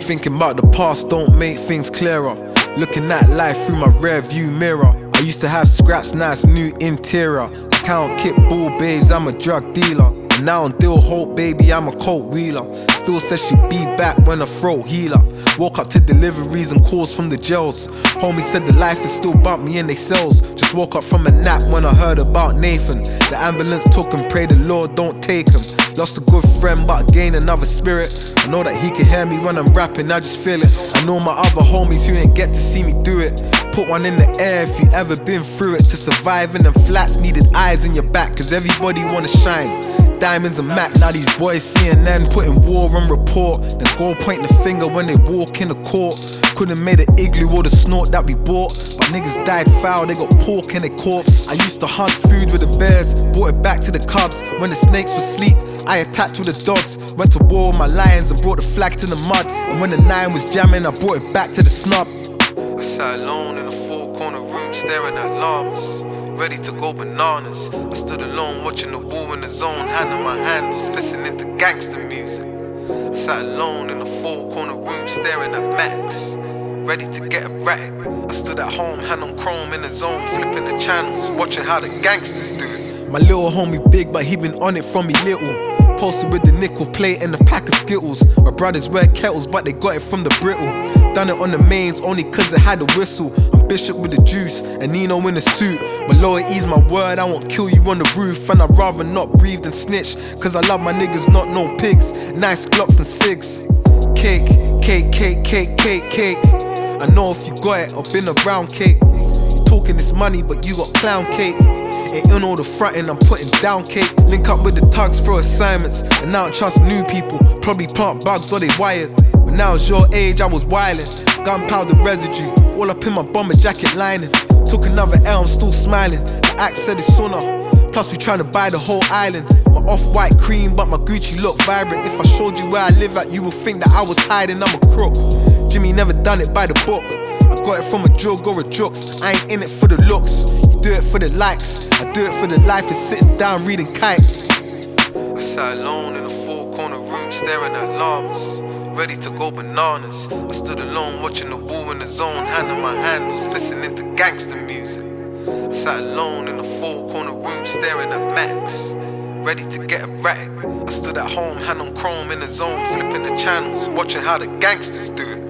Thinking about the past don't make things clearer. Looking at life through my rear view mirror. I used to have scraps, nice new interior. I count kit ball babes, I'm a drug dealer. And now I'm Dill Hope, baby, I'm a coat wheeler. Still says she be back when I throat healer. Woke up to deliveries and calls from the jails. Homie said the life is still bump me in they cells. Just woke up from a nap when I heard about Nathan. The ambulance took him, pray the Lord don't take him. Lost a good friend but I gained another spirit. I know that he can hear me when I'm rapping, I just feel it. I know my other homies who ain't get to see me do it. Put one in the air if you ever been through it. To survive in them flats needed eyes in your back, cause everybody wanna shine. Diamonds and Mac, now these boys CNN putting war on report. Then go pointing the finger when they walk in the court. Couldn't made an igloo or the snort that we bought, but niggas died foul, they got pork in their corpse. I used to hunt food with the bears, brought it back to the cubs. When the snakes were asleep, I attacked with the dogs. Went to war with my lions and brought the flag to the mud. And when the 9 was jamming, I brought it back to the snub. I sat alone in a 4-corner room staring at llamas, ready to go bananas. I stood alone watching the ball in the zone, handing my handles, listening to gangster music. I sat alone in a 4-corner room staring at Max, ready to get erratic. I stood at home, hand on chrome in the zone, flipping the channels, watching how the gangsters do it. My little homie big, but he been on it from me little. Posted with the nickel plate and a pack of Skittles. My brothers wear kettles, but they got it from the brittle. Done it on the mains only cause it had a whistle. I'm Bishop with the juice and Nino in the suit. But loyalty's my word, I won't kill you on the roof. And I'd rather not breathe than snitch, cause I love my niggas, not no pigs. Nice Glocks and cigs. Cake, cake, cake, cake, cake, cake. I know if you got it or been around cake. You talking this money but you got clown cake. Ain't in all the frontin', I'm putting down cake. Link up with the tugs for assignments, and now I trust new people. Probably plant bugs or they wired. But now it's your age, I was wildin'. Gunpowder residue, all up in my bomber jacket lining. Took another L, I'm still smiling. The axe said it's sooner. Plus we tryna buy the whole island. My off-white cream, but my Gucci look vibrant. If I showed you where I live at, you would think that I was hiding, I'm a crook. Jimmy never done it by the book. I got it from a jug or a jux. I ain't in it for the looks, you do it for the likes. I do it for the life of sitting down reading kites. I sat alone in a 4-corner room staring at llamas, ready to go bananas. I stood alone watching the ball in the zone, handing my handles, listening to gangster music. I sat alone in a 4-corner room staring at Max, ready to get erratic. I stood at home, hand on chrome in the zone, flipping the channels, watching how the gangsters do it.